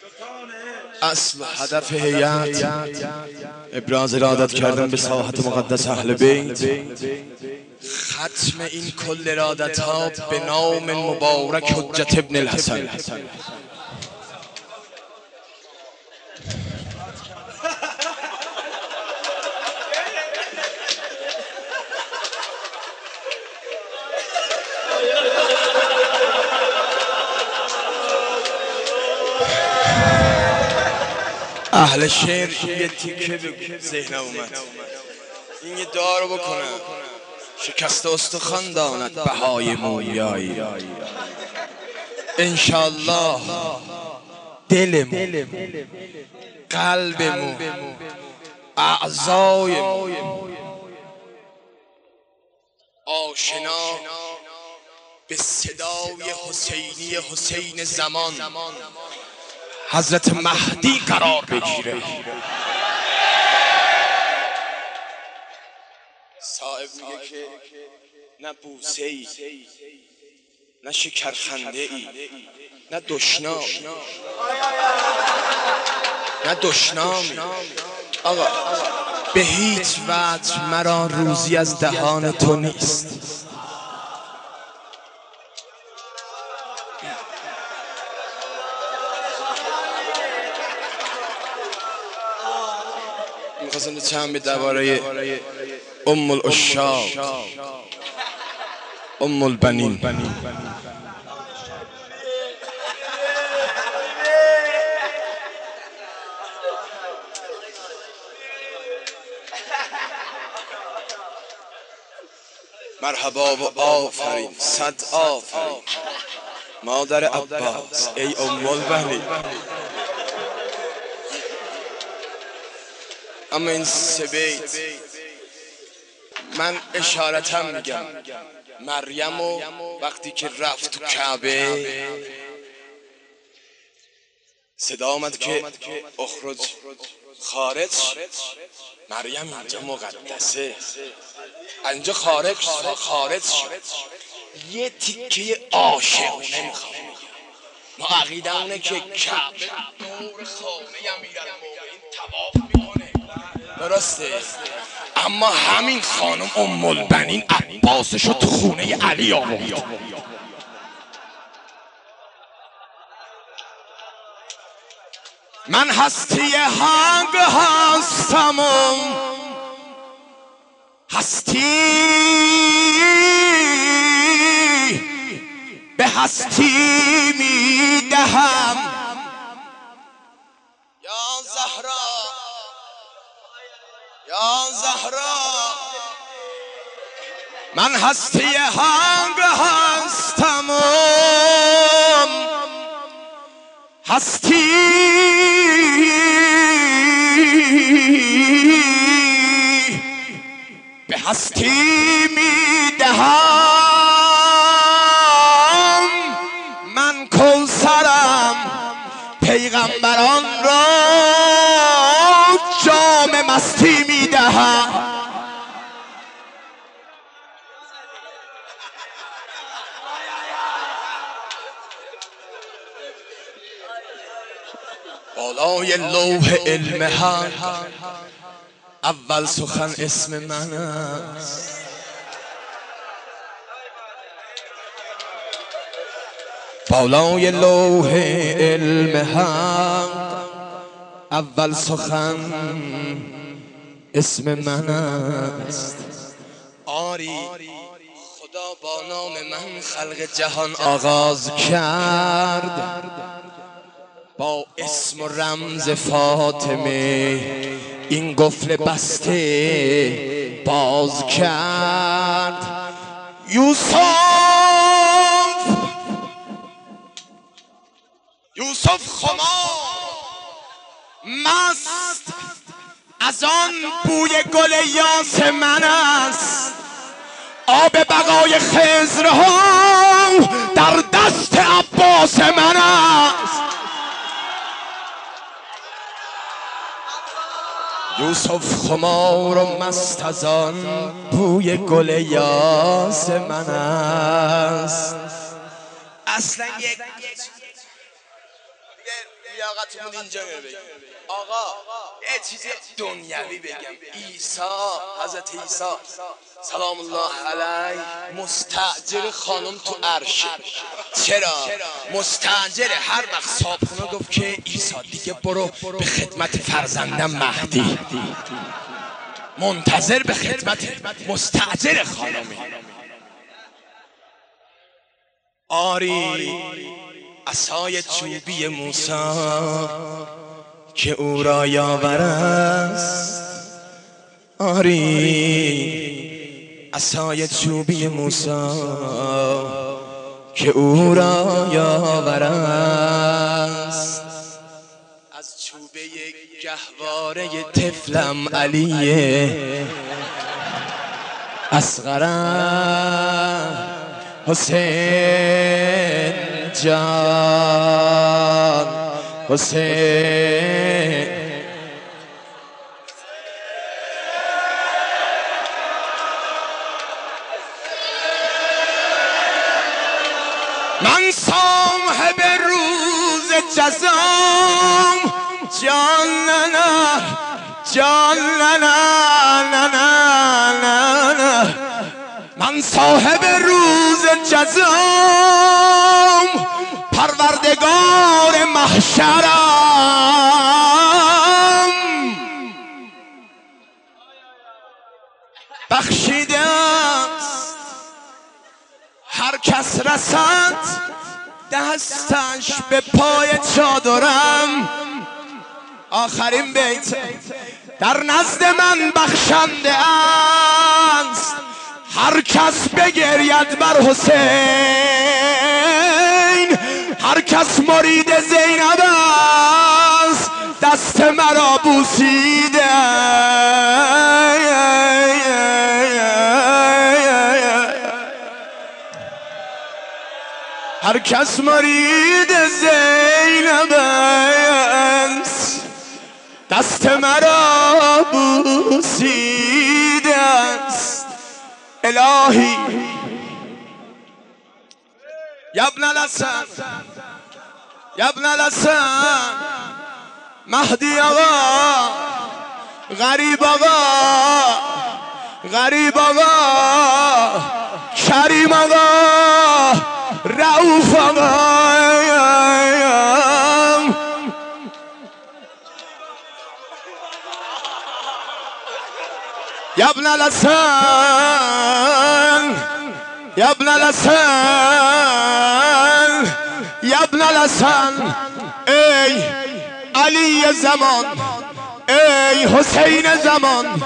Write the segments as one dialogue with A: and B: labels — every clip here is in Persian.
A: اصل هدف هیئت ابراز ارادت کردن به ساحت مقدس اهل بیت، ختم این کل ارادت ها به نام مبارک حجت ابن الحسن. اهل شعر یه تیکه به ذهنم اومد، این یه دعا رو بکنم: شکست استخوان داند بهای مومیایی، انشالله دلمون، قلبمون، اعضایمون آشنا به صدای حسینی حسین زمان حضرت مهدی قرار بگیره. صاحب میگه که نه بوسه ای، نه شکرخنده ای، نه دشنامی. آقا به هیچ وجه مرا روزی از دهان تو نیست. میخواستم چند به درباره ام العشاق، ام البنین. مرحبا و آفرین، صد آفرین مادر عباس، ای ام البنین. اما این سه بیت من اشارتا میگم، مریم و وقتی که رفت تو کعبه صدا آمد که اخرج خارج، مریم اینجا مقدسه، اینجا خارج شد. یه تیکه عاشقونه میخوام بگم. ما عقیده اونه که کعبه دور خانه امیرالمومنین طواف میکنه، درسته؟ اما همین خانم ام البنین عباسشو تو خونه علی آورد. من هستی هنگ هستم و هستی به هستی میدهم. یا زهرا، یا زهرا، من هستی هنگ هستم و هستی به هستی میدهم. من کوثرم، پیغمبران را جام مستی میدهم. بالای لوح علم حق اول سخن اسم من است. بالای لوح علم حق اول سخن اسم من است. آری خدا با نام من خلق جهان آغاز کرد، با اسم و رمز فاطمه این قفل بسته باز کرد. یوسف خمار مست از آن بوی گل یاس من است. آب بقای خضر ها در دست عباس من است. یوسف خمار و مست از آن بوی گل یاس من است. اصلا یک لیاقتمون اینجا بگم آقا یه چیزی دنیوی بگم. عیسی، حضرت عیسی سلام الله علیه مستاجر خانم تو عرش. چرا مستاجر؟ هر وقت صاحبخونه گفت که عیسی دیگه برو به خدمت فرزندم مهدی، منتظر به خدمت مستاجر خانمی. آری عصای چوبی موسی که او را یاور است، آری عصای چوبی موسی که او را یاور است. از چوبه گهواره طفلم علیه اصغرم حسین جان حسین. من صاحب روز جزام جان نه جان نه من صاحب روز جزام پروردگار محشرم بخشیده است هر کس رسد دستش به پای چادرم. آخرین بیت در نزد من بخشنده است هر کس بگرید بر حسین، هر کس مرید زینب است دست مرا بوسیده. هر کس مرید زینب است دست مرا بوسیده است. الهی یا ابن الحسن یا ابن الحسن مهدی آقا غریب آقا غریب آقا کریم آقا رؤوف آقا یا ابن الحسن یا ابن الحسن یا ابن الحسن ای علی زمان ای حسین زمان.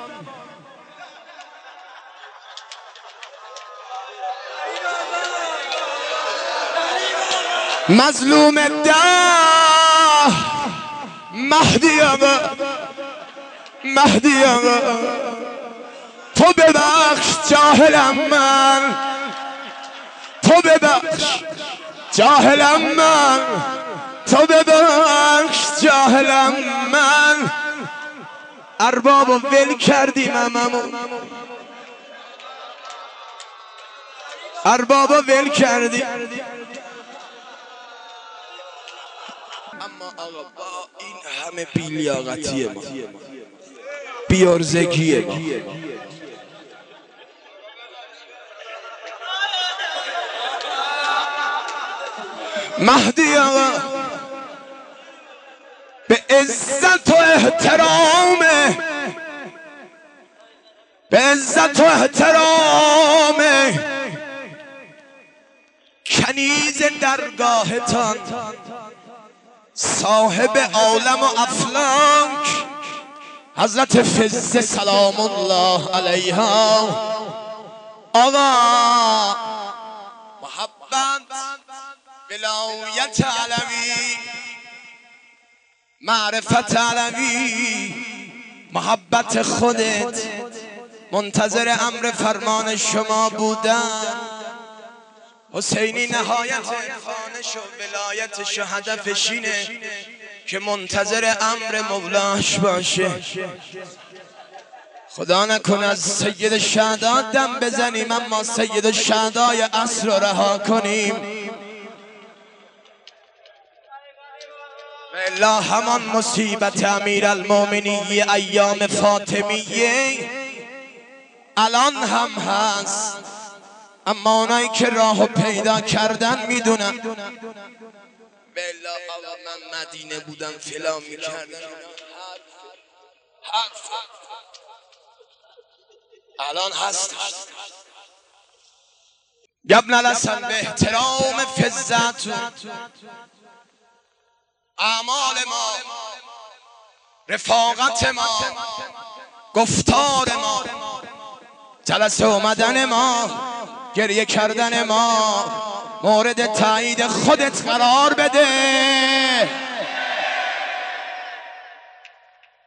A: مظلوم ده مهدی آقا مهدی آقا تو ببخش جاهلم من، تو ببخش جاهلم من، تو ببخش جاهلم من. اربابو ول کردیم اممو، اربابو ول کردیم. اما آقا با این همه بی‌لیاقتی ما، بیارزگی ما، مهدی آقا به عزت و احترامه، به عزت و احترامه کنیز درگاهتان صاحب عالم و افلاک حضرت فزه سلام الله علیها آقا محبت ولایت علوی معرفت علوی محبت خودت منتظر امر فرمان شما بودن. حسینی نهایت خانش و ولایتش و هدفش اینه که منتظر امر مولاش باشه. خدا نکنه از سید الشهدا دم بزنیم اما سید الشهدای عصر رو رها کنیم. والله همان مصیبت امیرالمومنین ایام فاطمیه الان هم هست، اما اونایی که راهو پیدا کردن میدونن. بالله آقا من مدینه بودم فلان میکردم، الان هست. ابن الحسن به احترام فزت اعمال ما، رفاقت ما، گفتار ما، جلسه اومدن ما، گریه کردن ما، مورد تایید خودت قرار بده.